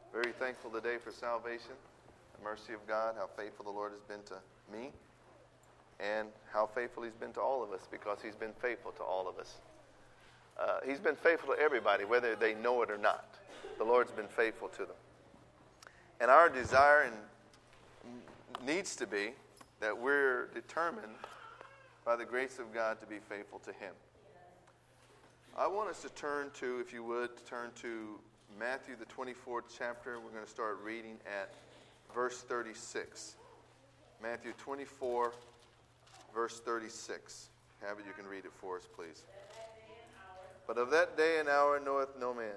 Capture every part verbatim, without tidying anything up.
Very thankful today for salvation, the mercy of God, how faithful the Lord has been to me, and how faithful He's been to all of us, because He's been faithful to all of us. Uh, he's been faithful to everybody, whether they know it or not. The Lord's been faithful to them. And our desire and needs to be that we're determined by the grace of God to be faithful to Him. I want us to turn to, if you would, turn to Matthew, the twenty-fourth chapter. We're going to start reading at verse thirty-six. Matthew twenty-four, verse thirty-six. Have it, you can read it for us, please. But of that day and hour knoweth no man.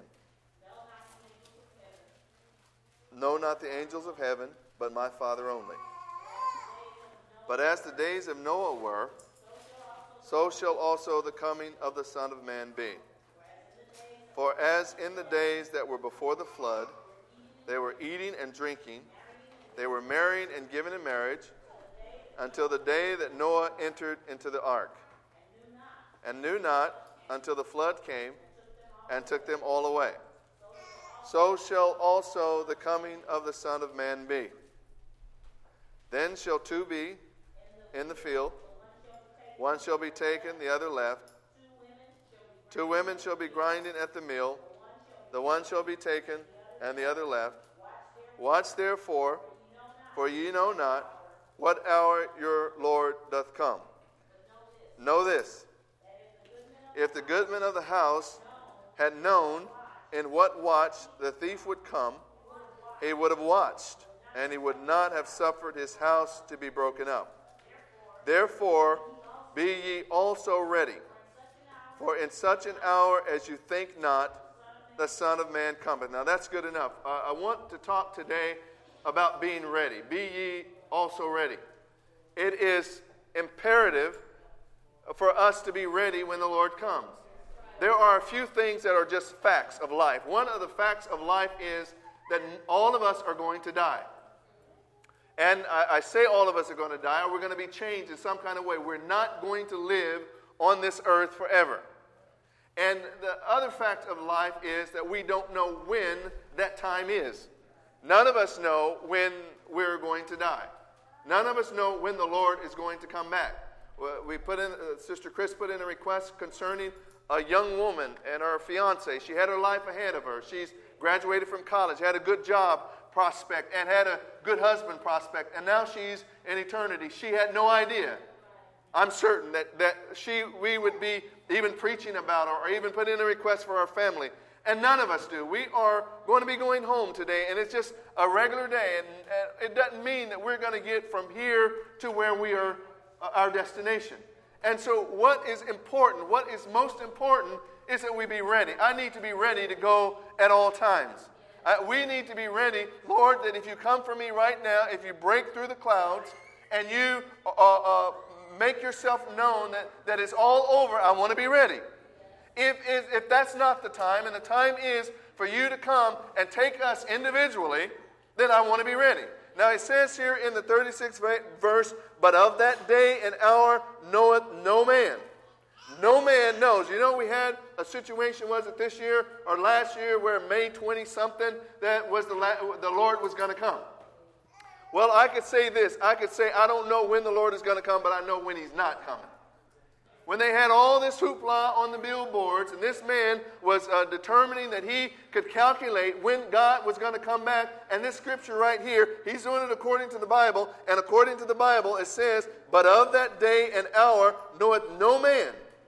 No, not the angels of heaven, but my Father only. But as the days of Noah were, so shall also the coming of the Son of Man be. For as in the days that were before the flood, they were eating and drinking, they were marrying and given in marriage, until the day that Noah entered into the ark, and knew not until the flood came and took them all away. So shall also the coming of the Son of Man be. Then shall two be in the field, one shall be taken, the other left. Two women shall be grinding at the mill, the one shall be taken, and the other left. Watch therefore, for ye know not what hour your Lord doth come. Know this, if the goodman of the house had known in what watch the thief would come, he would have watched, and he would not have suffered his house to be broken up. Therefore, be ye also ready, for in such an hour as you think not, the Son of Man cometh. Now that's good enough. Uh, I want to talk today about being ready. Be ye also ready. It is imperative for us to be ready when the Lord comes. There are a few things that are just facts of life. One of the facts of life is that all of us are going to die. And I, I say all of us are going to die, or we're going to be changed in some kind of way. We're not going to live on this earth forever. And the other fact of life is that we don't know when that time is. None of us know when we're going to die. None of us know when the Lord is going to come back. We put in, uh, Sister Chris put in a request concerning a young woman and her fiance. She had her life ahead of her. She's graduated from college, had a good job prospect, and had a good husband prospect, and now she's in eternity. She had no idea. I'm certain that, that she we would be even preaching about her or even put in a request for our family. And none of us do. We are going to be going home today, and it's just a regular day. And, and it doesn't mean that we're going to get from here to where we are, uh, our destination. And so what is important, what is most important, is that we be ready. I need to be ready to go at all times. Uh, we need to be ready, Lord, that if you come for me right now, if you break through the clouds and you uh, uh, make yourself known that, that it's all over, I want to be ready. If, if, if that's not the time, and the time is for you to come and take us individually, then I want to be ready. Now it says here in the thirty-sixth verse, but of that day and hour knoweth no man. No man knows. You know, we had a situation, was it this year or last year, where May twentieth-something, that was the, la- the Lord was going to come. Well, I could say this. I could say I don't know when the Lord is going to come, but I know when He's not coming. When they had all this hoopla on the billboards, and this man was uh, determining that he could calculate when God was going to come back, and this scripture right here, he's doing it according to the Bible, and according to the Bible it says, but of that day and hour knoweth no man.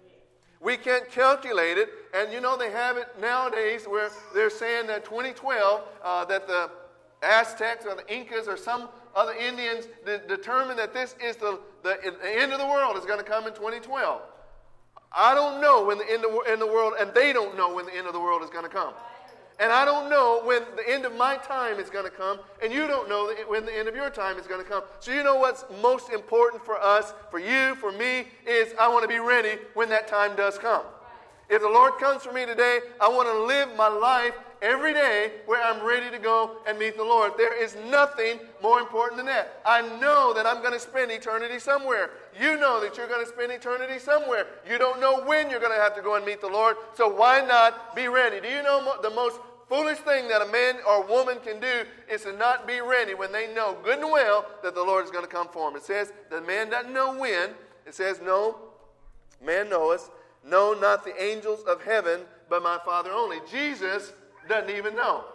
We can't calculate it, and you know they have it nowadays where they're saying that twenty twelve, uh, that the Aztecs or the Incas or some other Indians de- determined that this is the, the, the end of the world is going to come in twenty twelve. I don't know when the end of in the world, and they don't know when the end of the world is going to come. And I don't know when the end of my time is going to come, and you don't know when the end of your time is going to come. So you know what's most important for us, for you, for me, is I want to be ready when that time does come. If the Lord comes for me today, I want to live my life every day where I'm ready to go and meet the Lord. There is nothing more important than that. I know that I'm going to spend eternity somewhere. You know that you're going to spend eternity somewhere. You don't know when you're going to have to go and meet the Lord, so why not be ready? Do you know mo- the most foolish thing that a man or woman can do is to not be ready when they know good and well that the Lord is going to come for them. It says the man doesn't know when. It says, no, man knoweth, no, not the angels of heaven, but my Father only. Jesus doesn't even know.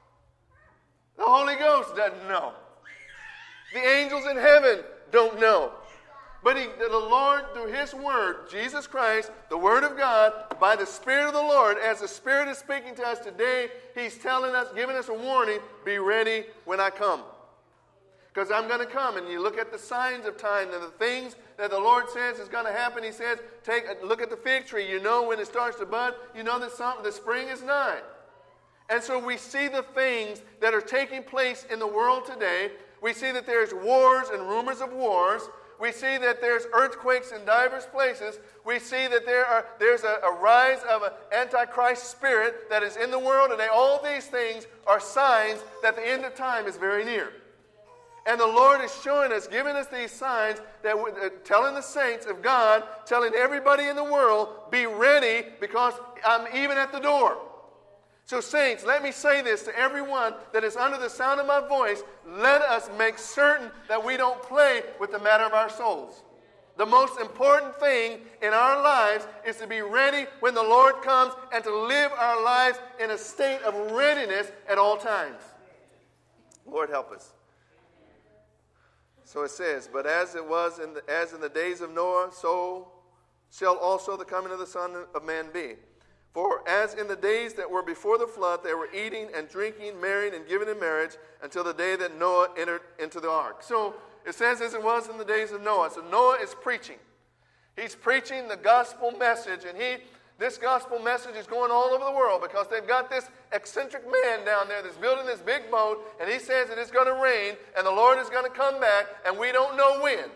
The Holy Ghost doesn't know. The angels in heaven don't know. But he, the Lord, through His Word, Jesus Christ, the Word of God, by the Spirit of the Lord, as the Spirit is speaking to us today, He's telling us, giving us a warning, be ready when I come. Because I'm going to come. And you look at the signs of time and the things that the Lord says is going to happen. He says, take a look at the fig tree. You know when it starts to bud, you know that something, the spring is nigh. And so we see the things that are taking place in the world today. We see that there's wars and rumors of wars. We see that there's earthquakes in diverse places. We see that there are there's a, a rise of an antichrist spirit that is in the world today. All these things are signs that the end of time is very near. And the Lord is showing us, giving us these signs, that uh, telling the saints of God, telling everybody in the world, be ready because I'm even at the door. So saints, let me say this to everyone that is under the sound of my voice. Let us make certain that we don't play with the matter of our souls. The most important thing in our lives is to be ready when the Lord comes and to live our lives in a state of readiness at all times. Lord, help us. So it says, but as it was in the, as in the days of Noah, so shall also the coming of the Son of Man be. For as in the days that were before the flood, they were eating and drinking, marrying and giving in marriage, until the day that Noah entered into the ark. So it says as it was in the days of Noah. So Noah is preaching. He's preaching the gospel message, and he this gospel message is going all over the world because they've got this eccentric man down there that's building this big boat, and he says that it's going to rain, and the Lord is going to come back, and we don't know when.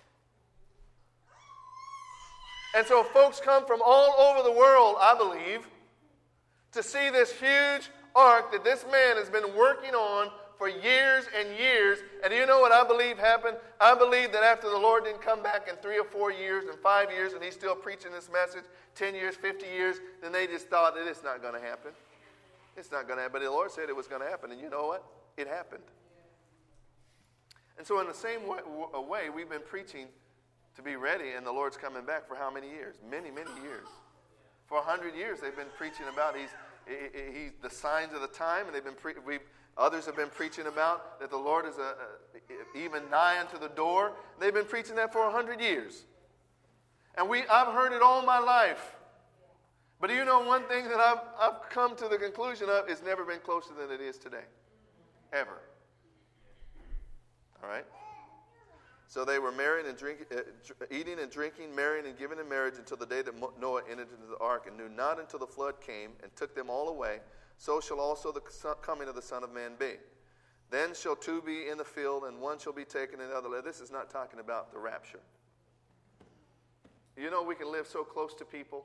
And so folks come from all over the world, I believe, to see this huge ark that this man has been working on for years and years. And you know what I believe happened? I believe that after the Lord didn't come back in three or four years and five years and he's still preaching this message, ten years, fifty years, then they just thought that it's not going to happen. It's not going to happen. But the Lord said it was going to happen. And you know what? It happened. And so in the same way, way we've been preaching to be ready, and the Lord's coming back for how many years? Many, many years. For a hundred years, they've been preaching about he's, he, he's the signs of the time, and they've been pre- we've, others have been preaching about that the Lord is a, a, even nigh unto the door. They've been preaching that for a hundred years, and we I've heard it all my life. But do you know one thing that I've I've come to the conclusion of? It's never been closer than it is today, ever. All right. So they were marrying and drinking, uh, eating and drinking, marrying and giving in marriage until the day that Noah entered into the ark, and knew not until the flood came and took them all away. So shall also the coming of the Son of Man be. Then shall two be in the field, and one shall be taken, and the other. This is not talking about the rapture. You know, we can live so close to people.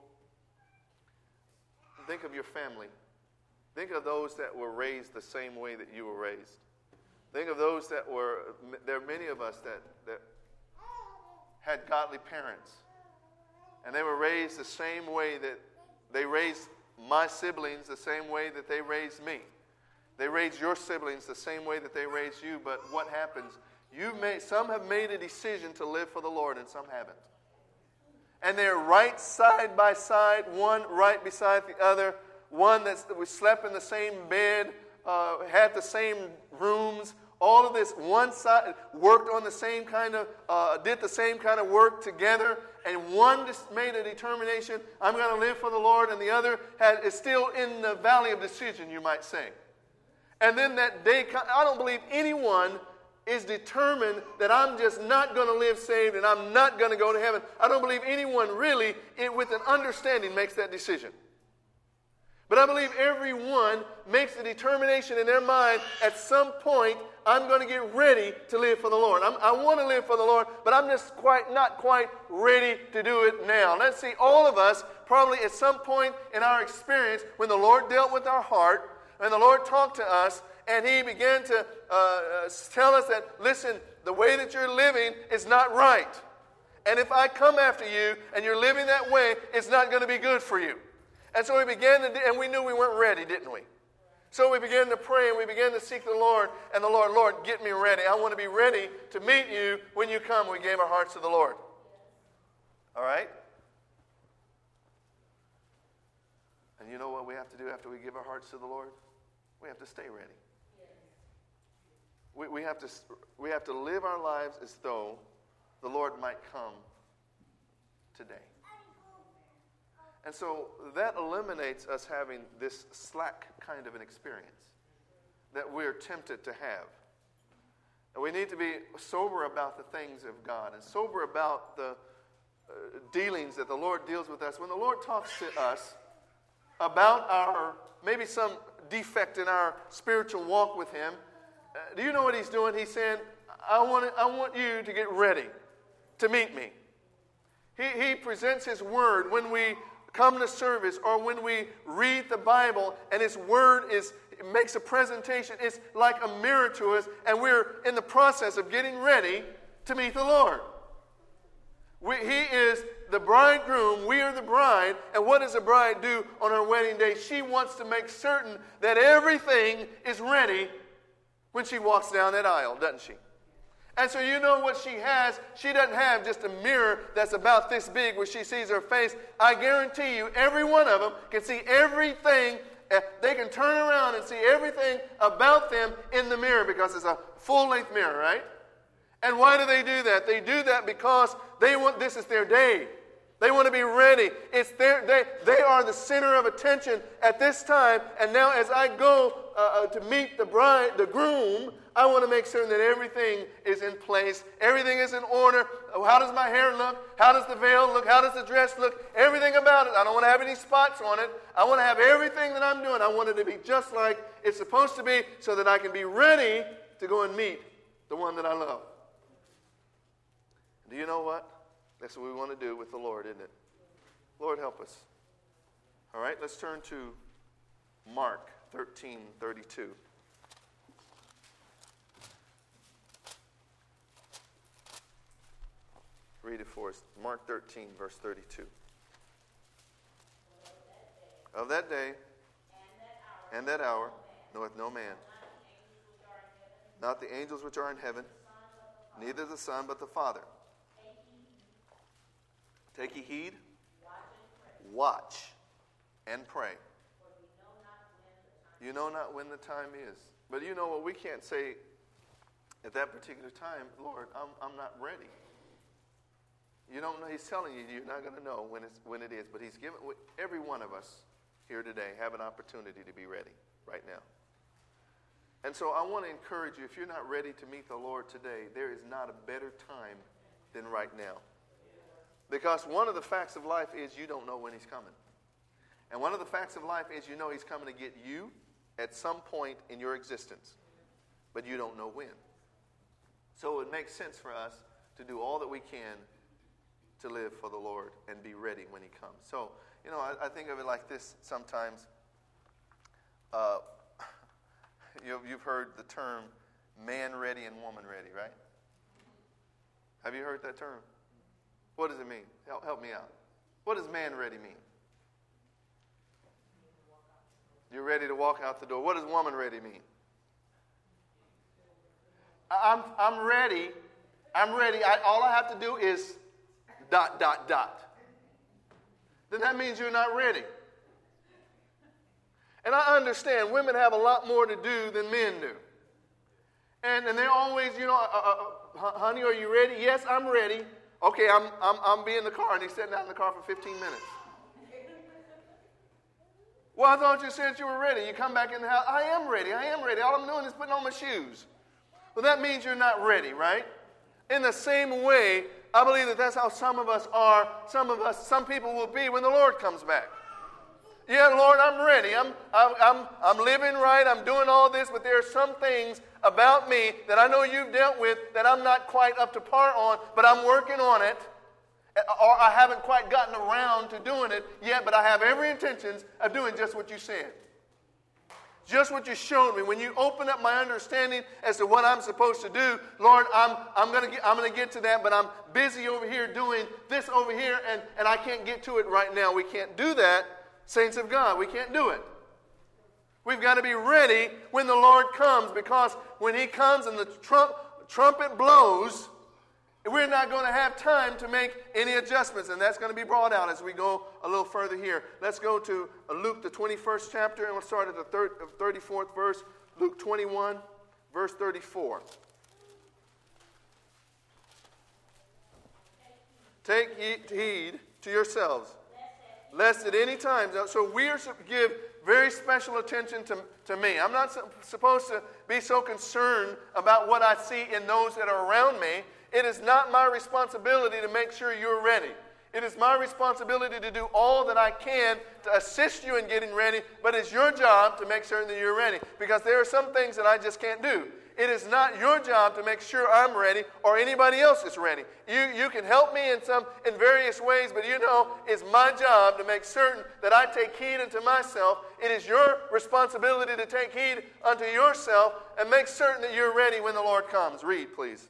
Think of your family. Think of those that were raised the same way that you were raised. Think of those that were, there are many of us that, that had godly parents. And they were raised the same way that they raised my siblings, the same way that they raised me. They raised your siblings the same way that they raised you. But what happens? You've made, some have made a decision to live for the Lord and some haven't. And they're right side by side, one right beside the other. One that's, we slept in the same bed, uh, had the same rooms. All of this, one side worked on the same kind of, uh, did the same kind of work together, and one just made a determination, I'm going to live for the Lord, and the other had, is still in the valley of decision, you might say. And then that day, I don't believe anyone is determined that I'm just not going to live saved and I'm not going to go to heaven. I don't believe anyone really, it, with an understanding, makes that decision. But I believe everyone makes the determination in their mind at some point, I'm going to get ready to live for the Lord. I'm, I want to live for the Lord, but I'm just quite not quite ready to do it now. Let's see, all of us probably at some point in our experience when the Lord dealt with our heart and the Lord talked to us and He began to uh, uh, tell us that, listen, the way that you're living is not right. And if I come after you and you're living that way, it's not going to be good for you. And so we began to, do, and we knew we weren't ready, didn't we? So we begin to pray and we begin to seek the Lord. And the Lord, Lord, get me ready. I want to be ready to meet you when you come. We gave our hearts to the Lord. All right? And you know what we have to do after we give our hearts to the Lord? We have to stay ready. We, we, have to, we have to live our lives as though the Lord might come today. And so that eliminates us having this slack kind of an experience that we're tempted to have. And we need to be sober about the things of God and sober about the uh, dealings that the Lord deals with us. When the Lord talks to us about our, maybe some defect in our spiritual walk with Him, uh, do you know what He's doing? He's saying, I want, I want you to get ready to meet me. He, he presents His Word when we come to service or when we read the Bible, and His Word is makes a presentation. It's like a mirror to us, and we're in the process of getting ready to meet the Lord. We, he is the bridegroom. We are the bride. And what does a bride do on her wedding day? She wants to make certain that everything is ready when she walks down that aisle, doesn't she? And so you know what she has? She doesn't have just a mirror that's about this big where she sees her face. I guarantee you, every one of them can see everything. They can turn around and see everything about them in the mirror because it's a full-length mirror, right? And why do they do that? They do that because they want, this is their day. They want to be ready. It's their, they, they are the center of attention at this time. And now as I go uh, to meet the bride, the groom, I want to make certain that everything is in place. Everything is in order. How does my hair look? How does the veil look? How does the dress look? Everything about it. I don't want to have any spots on it. I want to have everything that I'm doing. I want it to be just like it's supposed to be so that I can be ready to go and meet the one that I love. Do you know what? That's what we want to do with the Lord, isn't it? Lord, help us. All right, let's turn to Mark thirteen thirty-two. Read it for us. Mark thirteen, verse thirty-two. Of that day and that hour knoweth no man, not the angels which are in heaven, neither the Son, but the Father. Take ye heed, watch, and pray. You know not when the time is. But you know what? We can't say at that particular time, Lord, I'm, I'm not ready. You don't know. He's telling you you're not going to know when, it's, when it is. But He's given, every one of us here today have an opportunity to be ready right now. And so I want to encourage you, if you're not ready to meet the Lord today, there is not a better time than right now. Because one of the facts of life is you don't know when He's coming. And one of the facts of life is you know He's coming to get you at some point in your existence. But you don't know when. So it makes sense for us to do all that we can to live for the Lord and be ready when He comes. So, you know, I, I think of it like this sometimes. Uh, you, you've heard the term man ready and woman ready, right? Have you heard that term? What does it mean? Help, help me out. What does man ready mean? You're ready to walk out the door. What does woman ready mean? I'm, I'm ready. I'm ready. I, all I have to do is dot, dot, dot. Then that means you're not ready. And I understand women have a lot more to do than men do. And, and they're always, you know, uh, uh, uh, honey, are you ready? Yes, I'm ready. Okay, I'm, I'm, I'm be in the car. And he's sitting out in the car for fifteen minutes. Well, I thought you said you were ready. You come back in the house. I am ready. I am ready. All I'm doing is putting on my shoes. Well, that means you're not ready, right? In the same way, I believe that that's how some of us are. Some of us, some people will be when the Lord comes back. Yeah, Lord, I'm ready. I'm, I'm, I'm, I'm living right. I'm doing all this, but there are some things about me that I know you've dealt with that I'm not quite up to par on, but I'm working on it. Or I haven't quite gotten around to doing it yet, but I have every intentions of doing just what you said. Just what you showed me. When you open up my understanding as to what I'm supposed to do, Lord, I'm, I'm going to I'm going to get to that, but I'm busy over here doing this over here, and, and I can't get to it right now. We can't do that, saints of God. We can't do it. We've got got to be ready when the Lord comes, because when he comes and the trump, trumpet blows, we're not going to have time to make any adjustments, and that's going to be brought out as we go a little further here. Let's go to Luke, the twenty-first chapter, and we'll start at the thirty-fourth verse. Luke twenty-one, verse thirty-four. Take heed to yourselves, lest at any time. So we are to give very special attention to, to me. I'm not supposed to be so concerned about what I see in those that are around me. It is not my responsibility to make sure you're ready. It is my responsibility to do all that I can to assist you in getting ready, but it's your job to make certain that you're ready, because there are some things that I just can't do. It is not your job to make sure I'm ready or anybody else is ready. You, you can help me in some in various ways, but you know it's my job to make certain that I take heed unto myself. It is your responsibility to take heed unto yourself and make certain that you're ready when the Lord comes. Read, please.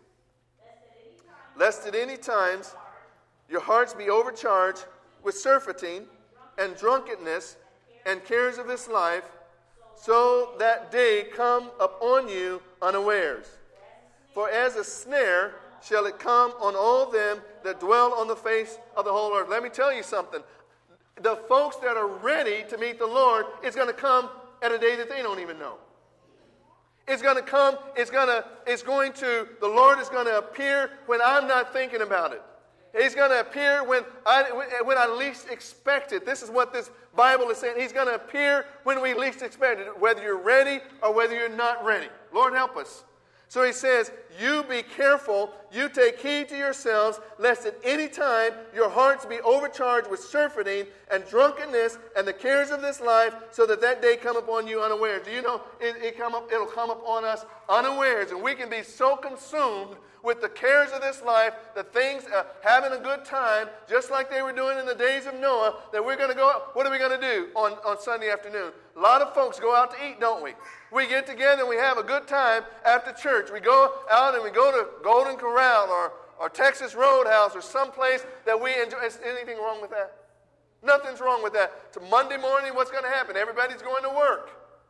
Lest at any times your hearts be overcharged with surfeiting and drunkenness and cares of this life, so that day come upon you unawares. For as a snare shall it come on all them that dwell on the face of the whole earth. Let me tell you something. The folks that are ready to meet the Lord, it's going to come at a day that they don't even know. It's going to come, it's going to, it's going to, the Lord is going to appear when I'm not thinking about it. He's going to appear when I, when I least expect it. This is what this Bible is saying. He's going to appear when we least expect it, whether you're ready or whether you're not ready. Lord, help us. So he says, you be careful, you take heed to yourselves, lest at any time your hearts be overcharged with surfeiting and drunkenness and the cares of this life, so that that day come upon you unawares. Do you know it, it come up, it'll come upon us unawares, and we can be so consumed with the cares of this life, the things, uh, having a good time, just like they were doing in the days of Noah, that we're going to go, what are we going to do on, on Sunday afternoon? A lot of folks go out to eat, don't we? We get together and we have a good time after church. We go out and we go to Golden Corral or, or Texas Roadhouse or someplace that we enjoy. Is anything wrong with that? Nothing's wrong with that. To Monday morning, what's going to happen? Everybody's going to work.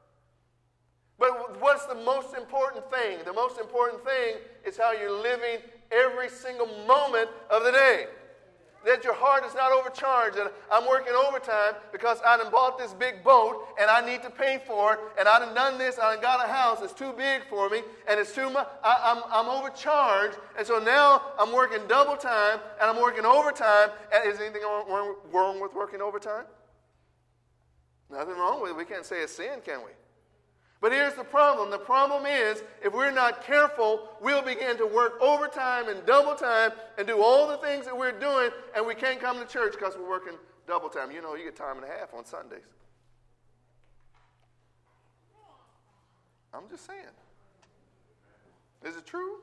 But what's the most important thing? The most important thing is how you're living every single moment of the day. That your heart is not overcharged. And I'm working overtime because I done bought this big boat and I need to pay for it. And I done done this. I done got a house. It's too big for me. And it's too much. I'm, I'm overcharged. And so now I'm working double time and I'm working overtime. And is anything wrong, wrong with working overtime? Nothing wrong with it. We can't say it's sin, can we? But here's the problem. The problem is, if we're not careful, we'll begin to work overtime and double time and do all the things that we're doing, and we can't come to church because we're working double time. You know, you get time and a half on Sundays. I'm just saying. Is it true?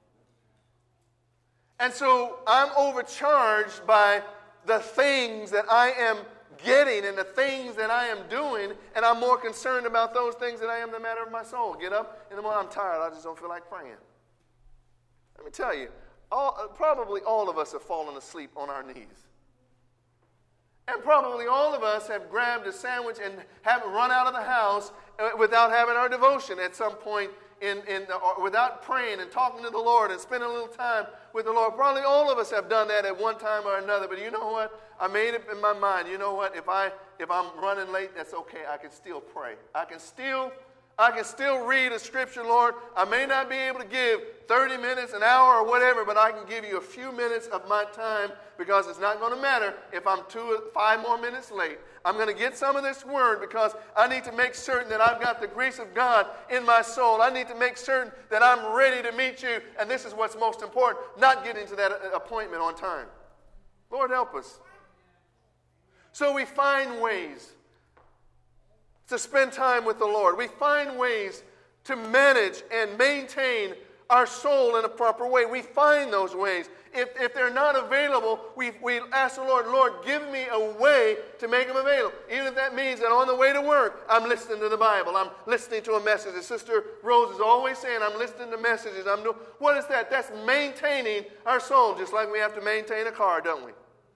And so I'm overcharged by the things that I am getting and the things that I am doing, and I'm more concerned about those things than I am the matter of my soul. Get up in the morning, I'm tired, I just don't feel like praying. Let me tell you, all, probably all of us have fallen asleep on our knees. And probably all of us have grabbed a sandwich and haven't run out of the house without having our devotion at some point, in, in the, without praying and talking to the Lord and spending a little time with the Lord. Probably all of us have done that at one time or another. But you know what? I made it in my mind. You know what? If I if I'm running late, that's okay. I can still pray. I can still I can still read a scripture, Lord. I may not be able to give thirty minutes, an hour, or whatever, but I can give you a few minutes of my time, because it's not going to matter if I'm two, five more minutes late. I'm going to get some of this word because I need to make certain that I've got the grace of God in my soul. I need to make certain that I'm ready to meet you, and this is what's most important, not getting to that appointment on time. Lord, help us. So we find ways to spend time with the Lord. We find ways to manage and maintain our soul in a proper way. We find those ways. If, if they're not available, we, we ask the Lord, Lord, give me a way to make them available. Even if that means that on the way to work, I'm listening to the Bible. I'm listening to a message. As Sister Rose is always saying, I'm listening to messages. I'm doing, what is that? That's maintaining our soul, just like we have to maintain a car, don't we?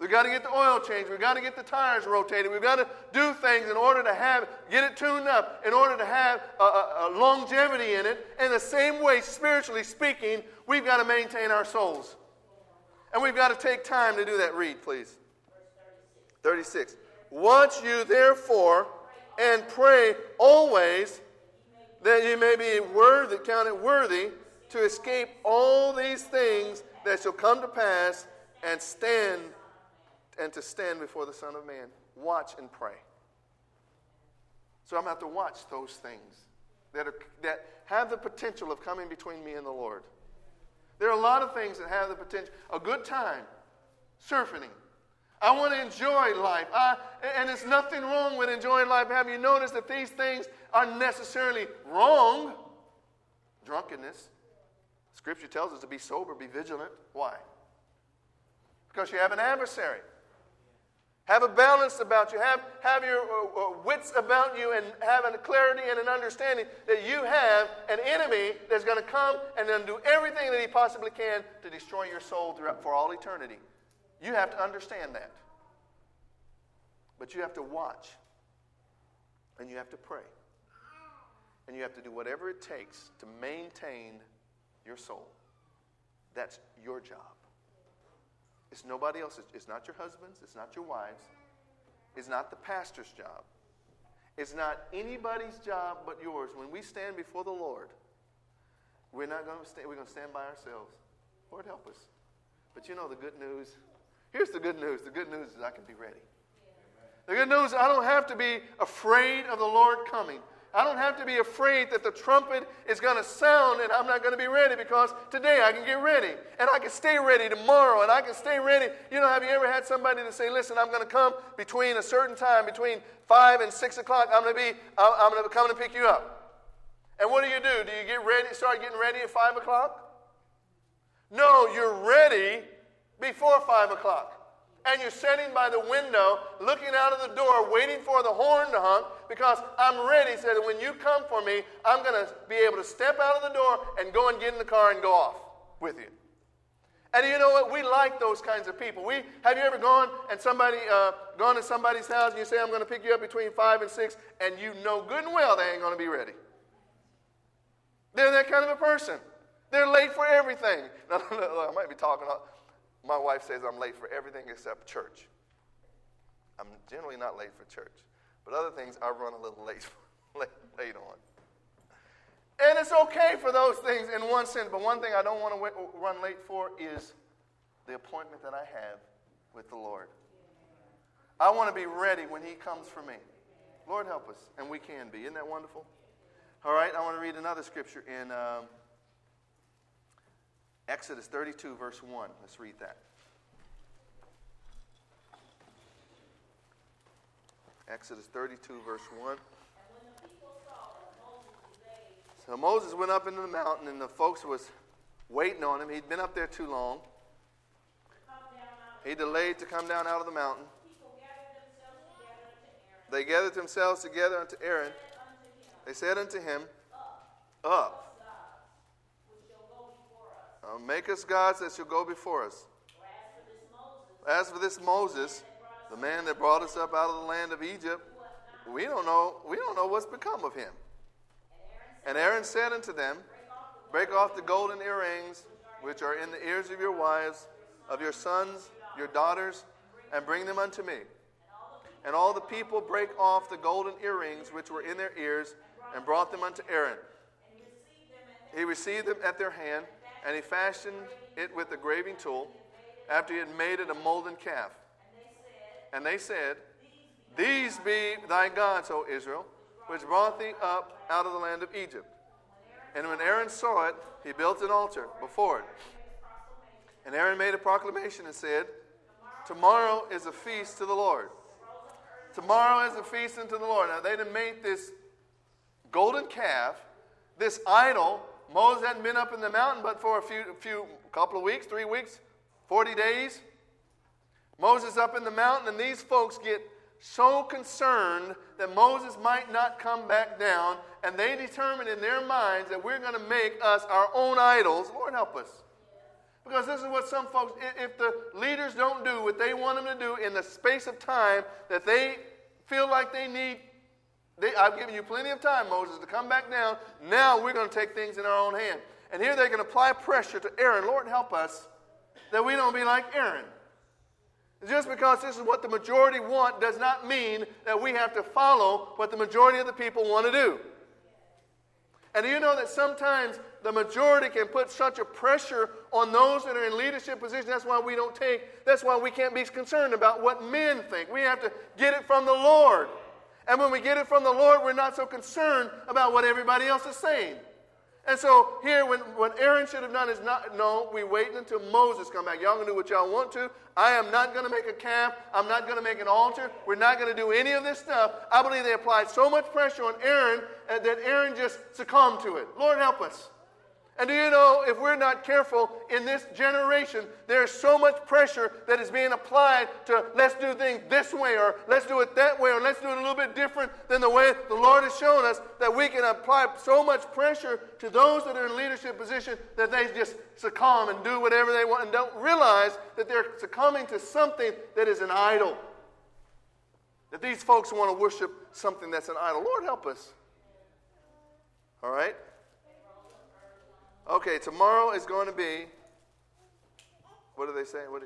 We've got to get the oil changed. We've got to get the tires rotated. We've got to do things in order to have, get it tuned up, in order to have a, a, a longevity in it. In the same way, spiritually speaking, we've got to maintain our souls. And we've got to take time to do that. Read, please. thirty-six. Watch you therefore and pray always that you may be worthy, counted worthy to escape all these things that shall come to pass and stand and to stand before the Son of Man. Watch and pray. So I'm going to have to watch those things that are that have the potential of coming between me and the Lord. There are a lot of things that have the potential. A good time, surfing. I want to enjoy life. I, and there's nothing wrong with enjoying life. Have you noticed that these things aren't necessarily wrong? Drunkenness. Scripture tells us to be sober, be vigilant. Why? Because you have an adversary. Have a balance about you. Have, have your uh, uh, wits about you and have a clarity and an understanding that you have an enemy that's going to come and then do everything that he possibly can to destroy your soul throughout, for all eternity. You have to understand that. But you have to watch. And you have to pray. And you have to do whatever it takes to maintain your soul. That's your job. It's nobody else's. It's not your husband's. It's not your wives. It's not the pastor's job. It's not anybody's job but yours. When we stand before the Lord, we're not going to stand. We're going to stand by ourselves. Lord, help us. But you know the good news. Here's the good news. The good news is I can be ready. The good news is I don't have to be afraid of the Lord coming. I don't have to be afraid that the trumpet is going to sound and I'm not going to be ready, because today I can get ready and I can stay ready tomorrow and I can stay ready. You know, have you ever had somebody to say, listen, I'm going to come between a certain time, between five and six o'clock, I'm going to be, I'm going to come to pick you up. And what do you do? Do you get ready, start getting ready at five o'clock? No, you're ready before five o'clock. And you're sitting by the window, looking out of the door, waiting for the horn to honk, because I'm ready so that when you come for me, I'm going to be able to step out of the door and go and get in the car and go off with you. And you know what? We like those kinds of people. We have you ever gone and somebody uh, gone to somebody's house and you say, I'm going to pick you up between five and six, and you know good and well they ain't going to be ready. They're that kind of a person. They're late for everything. No, no, no, I might be talking. My wife says I'm late for everything except church. I'm generally not late for church. But other things I run a little late, late, late on. And it's okay for those things in one sense. But one thing I don't want to wait, run late for is the appointment that I have with the Lord. I want to be ready when he comes for me. Lord, help us. And we can be. Isn't that wonderful? All right, I want to read another scripture in um, Exodus thirty-two, verse one. Let's read that. Exodus thirty-two, verse one. So Moses went up into the mountain, and the folks was waiting on him. He'd been up there too long. He delayed to come down out of the mountain. They gathered themselves together unto Aaron. They said unto him, Up. Uh, make us gods that shall go before us. As for this Moses, the man that brought us up out of the land of Egypt, we don't know, we don't know what's become of him. And Aaron said unto them, Break off the golden earrings which are in the ears of your wives, of your sons, your daughters, and bring them unto me. And all the people brake off the golden earrings which were in their ears, and brought them unto Aaron. He received them at their hand, and he fashioned it with a graving tool, after he had made it a molten calf. And they said, These be thy gods, O Israel, which brought thee up out of the land of Egypt. And when Aaron saw it, he built an altar before it. And Aaron made a proclamation and said, Tomorrow is a feast to the Lord. Tomorrow is a feast unto the Lord. Now they had made this golden calf, this idol. Moses hadn't been up in the mountain but for a few, few couple of weeks, three weeks, forty days. Moses up in the mountain, and these folks get so concerned that Moses might not come back down, and they determine in their minds that we're going to make us our own idols. Lord, help us. Because this is what some folks, if the leaders don't do what they want them to do in the space of time that they feel like they need, they, I've given you plenty of time, Moses, to come back down. Now we're going to take things in our own hand. And here they can apply pressure to Aaron. Lord, help us that we don't be like Aaron. Just because this is what the majority want does not mean that we have to follow what the majority of the people want to do. And do you know that sometimes the majority can put such a pressure on those that are in leadership positions? That's why we don't take, that's why we can't be concerned about what men think. We have to get it from the Lord. And when we get it from the Lord, we're not so concerned about what everybody else is saying. And so here, when, when Aaron should have done is not, no, we wait until Moses come back. Y'all can do what y'all want to. I am not going to make a calf. I'm not going to make an altar. We're not going to do any of this stuff. I believe they applied so much pressure on Aaron uh, that Aaron just succumbed to it. Lord, help us. And do you know, if we're not careful in this generation, there's so much pressure that is being applied to let's do things this way, or let's do it that way, or let's do it a little bit different than the way the Lord has shown us, that we can apply so much pressure to those that are in leadership position that they just succumb and do whatever they want and don't realize that they're succumbing to something that is an idol. That these folks want to worship something that's an idol. Lord, help us. All right? Okay, tomorrow is going to be, what do they say? What do,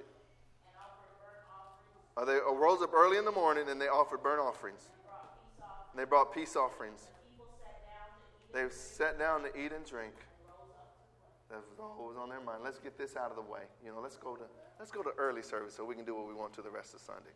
are they rose up early in the morning and they offered burnt offerings. And they brought peace offerings. They sat down to eat and drink. That was all what was on their mind. Let's get this out of the way. You know, let's go to let's go to early service so we can do what we want to the rest of Sunday.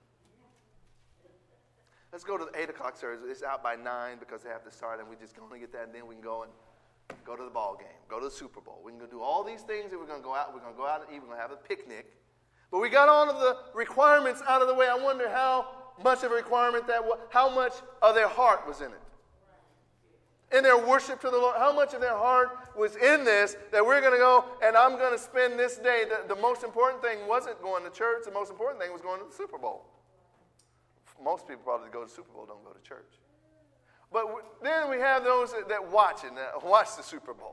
Let's go to the eight o'clock service. It's out by nine because they have to start, and we just going to get that, and then we can go and go to the ball game, go to the Super Bowl. We can go do all these things, and we're going to go out. We're going to go out and eat. We're going to have a picnic. But we got all of the requirements out of the way. I wonder how much of a requirement that was, how much of their heart was in it. In their worship to the Lord, how much of their heart was in this, that we're going to go and I'm going to spend this day. The, the most important thing wasn't going to church. The most important thing was going to the Super Bowl. Most people probably go to the Super Bowl don't go to church. But then we have those that, that watch it, that watch the Super Bowl.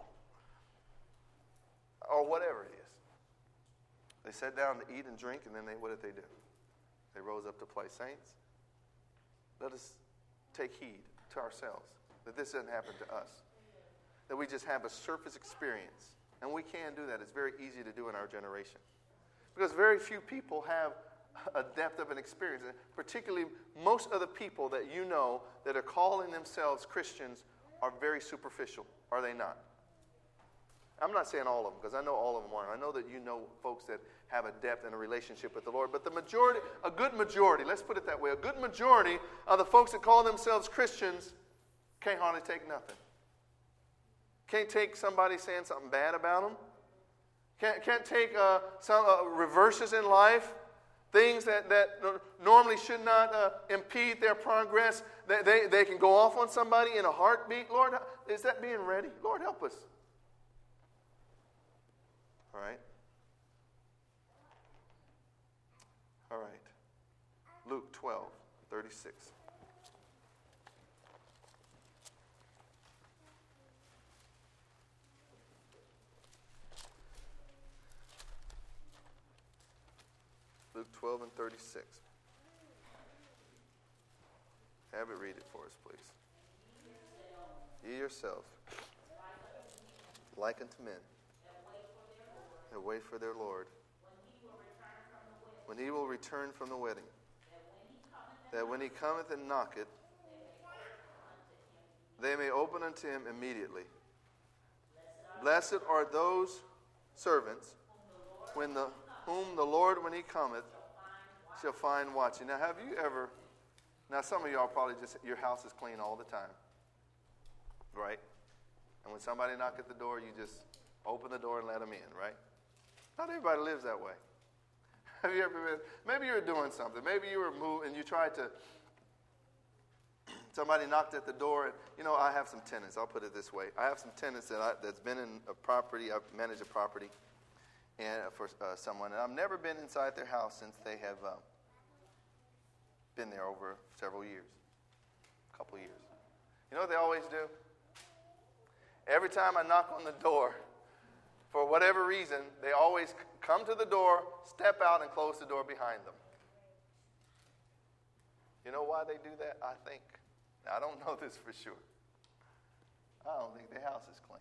Or whatever it is. They sat down to eat and drink, and then they, what did they do? They rose up to play. Saints, let us take heed to ourselves that this doesn't happen to us. That we just have a surface experience. And we can do that. It's very easy to do in our generation. Because very few people have a depth of an experience. And particularly, most of the people that you know that are calling themselves Christians are very superficial, are they not? I'm not saying all of them, because I know all of them aren't. I know that you know folks that have a depth and a relationship with the Lord. But the majority, a good majority, let's put it that way, a good majority of the folks that call themselves Christians can't hardly take nothing. Can't take somebody saying something bad about them. Can't, can't take uh, some uh, reverses in life. Things that, that normally should not uh, impede their progress. They, they, they can go off on somebody in a heartbeat. Lord, is that being ready? Lord, help us. All right. All right. Luke twelve, thirty-six. Luke twelve and thirty-six. Have it read it for us, please. Ye yourself, like unto men, that wait for their Lord, when he will return from the wedding, that when he cometh and knocketh, they may open unto him immediately. Blessed are those servants when the whom the Lord, when he cometh, shall find watching. Now, have you ever, now some of y'all probably just, your house is clean all the time, right? And when somebody knock at the door, you just open the door and let them in, right? Not everybody lives that way. Have you ever been, maybe you were doing something. Maybe you were moving and you tried to, somebody knocked at the door. And, you know, I have some tenants. I'll put it this way. I have some tenants that I, that's been in a property. I've managed a property and for uh, someone. And I've never been inside their house since they have uh, been there over several years, a couple years. You know what they always do? Every time I knock on the door, for whatever reason, they always come to the door, step out, and close the door behind them. You know why they do that? I think. I don't know this for sure. I don't think the house is clean.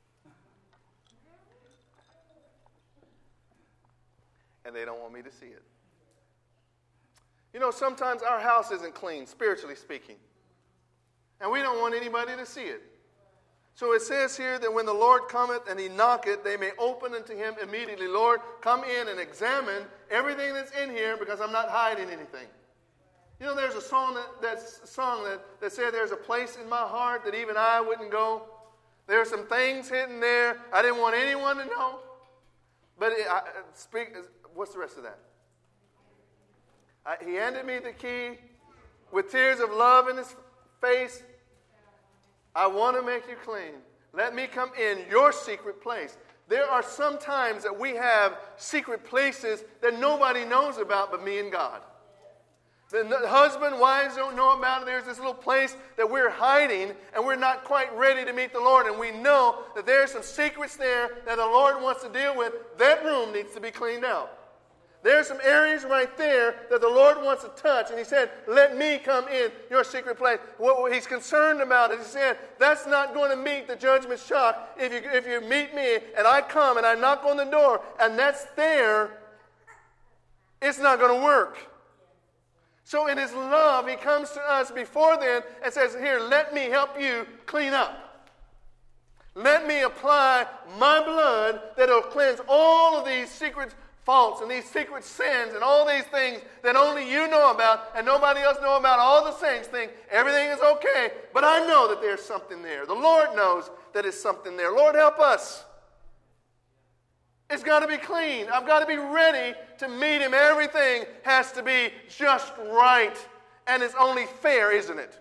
And they don't want me to see it. You know, sometimes our house isn't clean, spiritually speaking. And we don't want anybody to see it. So it says here that when the Lord cometh and he knocketh, they may open unto him immediately. Lord, come in and examine everything that's in here because I'm not hiding anything. You know, there's a song that that's song that, that said there's a place in my heart that even I wouldn't go. There's some things hidden there I didn't want anyone to know. But it, I, speak. What's the rest of that? I, he handed me the key with tears of love in his face. I want to make you clean. Let me come in your secret place. There are some times that we have secret places that nobody knows about but me and God. The husband, wives don't know about it. There's this little place that we're hiding and we're not quite ready to meet the Lord. And we know that there's some secrets there that the Lord wants to deal with. That room needs to be cleaned out. There's some areas right there that the Lord wants to touch. And he said, let me come in your secret place. What he's concerned about is he said, that's not going to meet the judgment shock. If you, if you meet me and I come and I knock on the door and that's there, it's not going to work. So in his love, he comes to us before then and says, here, let me help you clean up. Let me apply my blood that will cleanse all of these secret faults and these secret sins and all these things that only you know about and nobody else know about. All the saints think everything is okay, but I know that there's something there. The Lord knows that there's something there. Lord, help us. It's got to be clean. I've got to be ready to meet him. Everything has to be just right. And it's only fair, isn't it?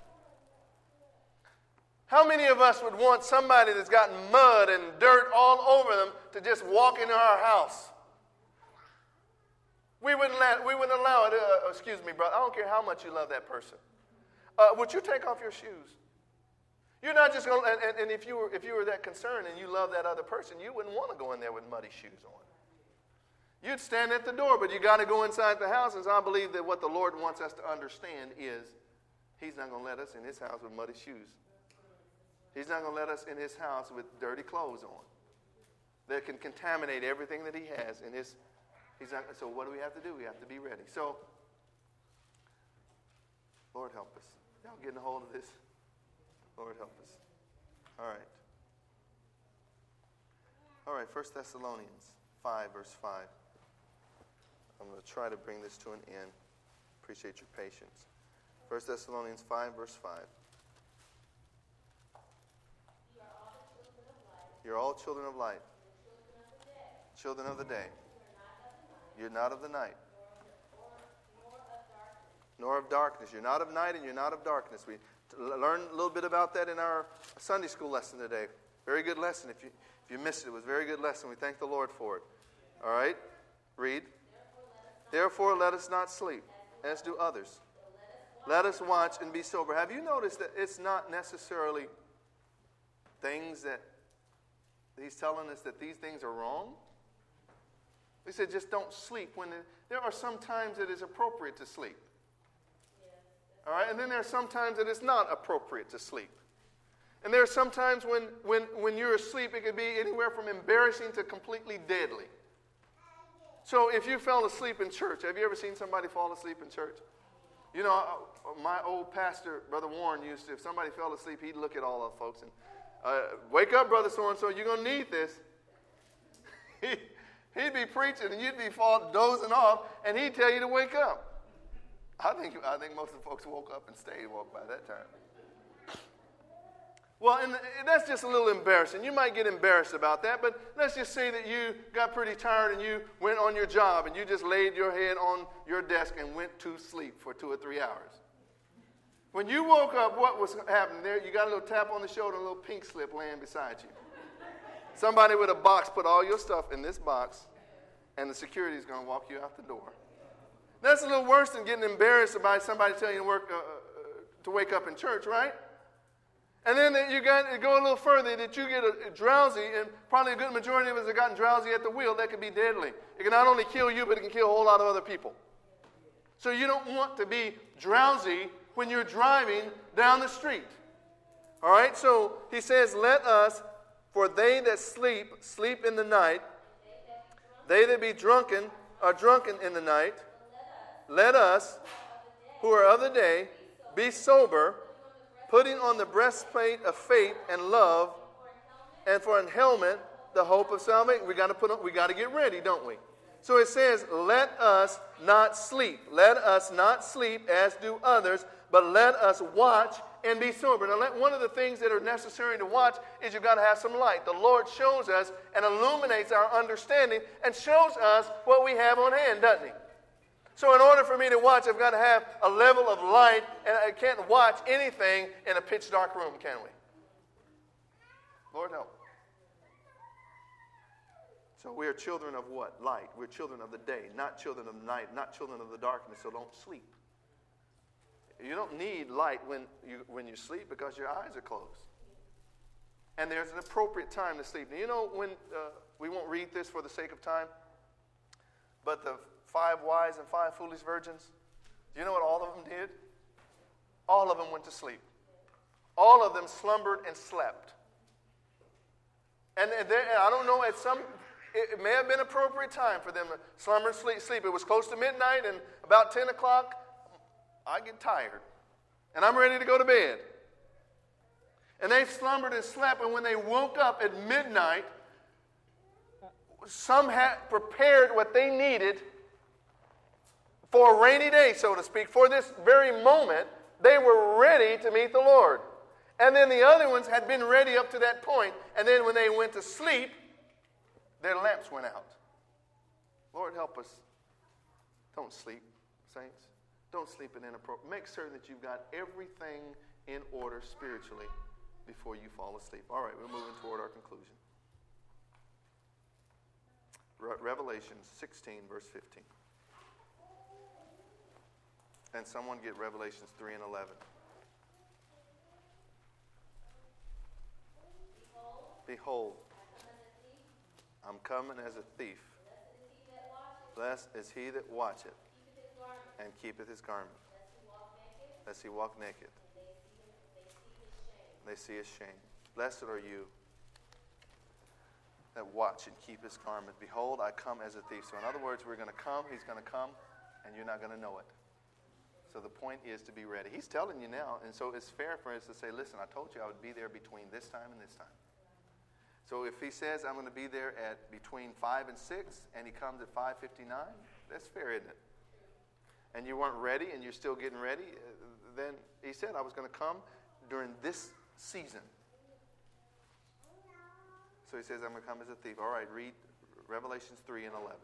How many of us would want somebody that's got mud and dirt all over them to just walk into our house? We wouldn't let, we wouldn't allow it. Uh, excuse me, brother. I don't care how much you love that person. Uh, would you take off your shoes? You're not just going to, and, and if you were if you were that concerned and you love that other person, you wouldn't want to go in there with muddy shoes on. You'd stand at the door, but you got to go inside the house. And so I believe that what the Lord wants us to understand is he's not going to let us in his house with muddy shoes. He's not going to let us in his house with dirty clothes on that can contaminate everything that he has in his. He's not, so what do we have to do? We have to be ready. So, Lord help us. Y'all getting a hold of this? Lord help us. All right. All right, First Thessalonians five, verse five. I'm going to try to bring this to an end. Appreciate your patience. First Thessalonians five, verse five. You're all children of light. Children of the day. You're not of the night. Nor of darkness. You're not of night and you're not of darkness. We learned a little bit about that in our Sunday school lesson today. Very good lesson. If you if you missed it, it was a very good lesson. We thank the Lord for it. All right? Read. Therefore, let us not sleep, as do others. Let us watch and be sober. Have you noticed that it's not necessarily things that he's telling us that these things are wrong? He said just don't sleep. When it, there are some times that it's appropriate to sleep. All right, and then there are some times that it's not appropriate to sleep. And there are some times when, when, when you're asleep, it could be anywhere from embarrassing to completely deadly. So if you fell asleep in church, have you ever seen somebody fall asleep in church? You know, my old pastor, Brother Warren, used to, if somebody fell asleep, he'd look at all the folks and, uh, wake up, Brother so-and-so, you're going to need this. he, he'd be preaching and you'd be fall, dozing off, and he'd tell you to wake up. I think I think most of the folks woke up and stayed woke by that time. Well, and that's just a little embarrassing. You might get embarrassed about that, but let's just say that you got pretty tired and you went on your job and you just laid your head on your desk and went to sleep for two or three hours. When you woke up, what was happening there? You got a little tap on the shoulder, a little pink slip laying beside you. Somebody with a box put all your stuff in this box, and the security is going to walk you out the door. That's a little worse than getting embarrassed about somebody telling you to, work, uh, uh, to wake up in church, right? And then you got to go a little further, that you get a, a drowsy, and probably a good majority of us have gotten drowsy at the wheel. That could be deadly. It can not only kill you, but it can kill a whole lot of other people. So you don't want to be drowsy when you're driving down the street. All right, so he says, let us, for they that sleep, sleep in the night. They that be drunken are drunken in the night. Let us, who are of the day, be sober, putting on the breastplate of faith and love, and for an helmet, the hope of salvation. We got to put on, we got to get ready, don't we? So it says, let us not sleep. Let us not sleep as do others, but let us watch and be sober. Now, let, one of the things that are necessary to watch is you've got to have some light. The Lord shows us and illuminates our understanding and shows us what we have on hand, doesn't he? So in order for me to watch, I've got to have a level of light, and I can't watch anything in a pitch dark room, can we? Lord help. So we are children of what? Light. We're children of the day, not children of the night, not children of the darkness, so don't sleep. You don't need light when you when you sleep because your eyes are closed. And there's an appropriate time to sleep. Now, you know, when uh, we won't read this for the sake of time, but the five wise and five foolish virgins, do you know what all of them did? All of them went to sleep. All of them slumbered and slept. And, and, there, and I don't know, at some, it, it may have been appropriate time for them to slumber and sleep, sleep. It was close to midnight, and about ten o'clock, I get tired, and I'm ready to go to bed. And they slumbered and slept, and when they woke up at midnight, some had prepared what they needed for a rainy day, so to speak. For this very moment, they were ready to meet the Lord. And then the other ones had been ready up to that point, and then when they went to sleep, their lamps went out. Lord, help us. Don't sleep, saints. Don't sleep in inappropriate. Make certain that you've got everything in order spiritually before you fall asleep. All right, we're moving toward our conclusion. Re- Revelation sixteen, verse fifteen. And someone get Revelations three and eleven. Behold, I'm coming as a thief. Blessed is he that watcheth and keepeth his garment, lest he walk naked. They see his shame. Blessed are you that watch and keep his garment. Behold, I come as a thief. So in other words, we're going to come, he's going to come, and you're not going to know it. So the point is to be ready. He's telling you now, and so it's fair for us to say, listen, I told you I would be there between this time and this time. So if he says I'm going to be there at between five and six, and he comes at five fifty-nine, that's fair, isn't it? And you weren't ready, and you're still getting ready, then he said I was going to come during this season. So he says I'm going to come as a thief. All right, read Revelations three and eleven.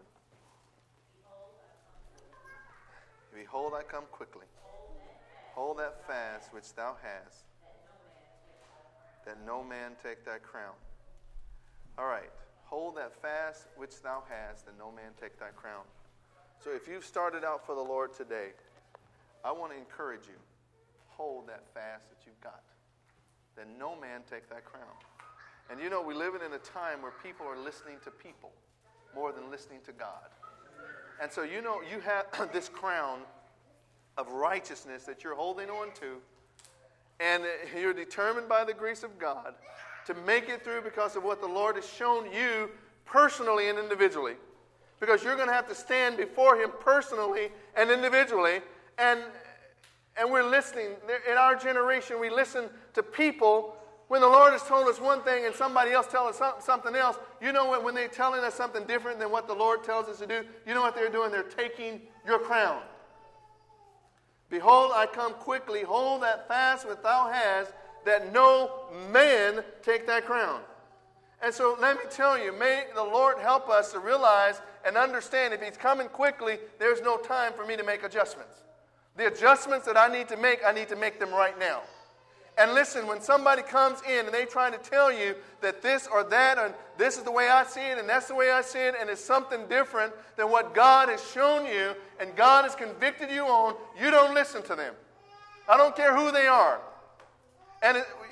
Behold, I come quickly. Hold that fast which thou hast, that no man take thy crown. All right, hold that fast which thou hast, that no man take thy crown. So if you've started out for the Lord today, I want to encourage you, hold that fast that you've got, that no man take thy crown. And you know, we live in a time where people are listening to people more than listening to God. And so you know, you have this crown of righteousness that you're holding on to, and you're determined by the grace of God to make it through because of what the Lord has shown you personally and individually. Because you're going to have to stand before him personally and individually. And, and we're listening. In our generation, we listen to people when the Lord has told us one thing and somebody else tells us something else. You know what? When they're telling us something different than what the Lord tells us to do, you know what they're doing? They're taking your crown. Behold, I come quickly. Hold that fast which thou hast, that no man take thy crown. And so let me tell you, may the Lord help us to realize and understand if he's coming quickly, there's no time for me to make adjustments. The adjustments that I need to make, I need to make them right now. And listen, when somebody comes in and they try to tell you that this or that, and this is the way I see it, and that's the way I see it, and it's something different than what God has shown you, and God has convicted you on, you don't listen to them. I don't care who they are. And it,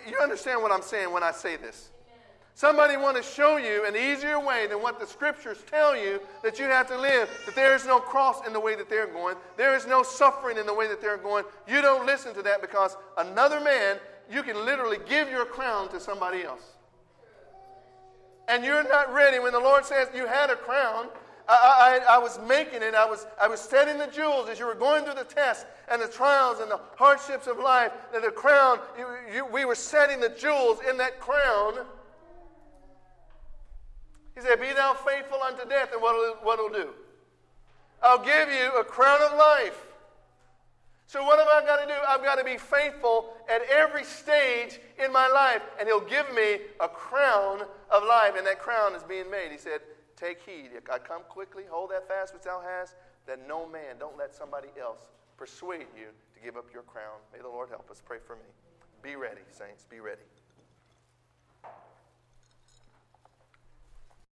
you understand what I'm saying when I say this. Somebody want to show you an easier way than what the Scriptures tell you that you have to live. That there is no cross in the way that they're going. There is no suffering in the way that they're going. You don't listen to that because another man, you can literally give your crown to somebody else. And you're not ready. When the Lord says you had a crown, I, I, I was making it. I was, I was setting the jewels as you were going through the tests and the trials and the hardships of life. That the crown, you, you, we were setting the jewels in that crown. He said, be thou faithful unto death, and what will do? I'll give you a crown of life. So what have I got to do? I've got to be faithful at every stage in my life, and he'll give me a crown of life, and that crown is being made. He said, take heed. I come quickly, hold that fast which thou hast, that no man, don't let somebody else persuade you to give up your crown. May the Lord help us. Pray for me. Be ready, saints. Be ready.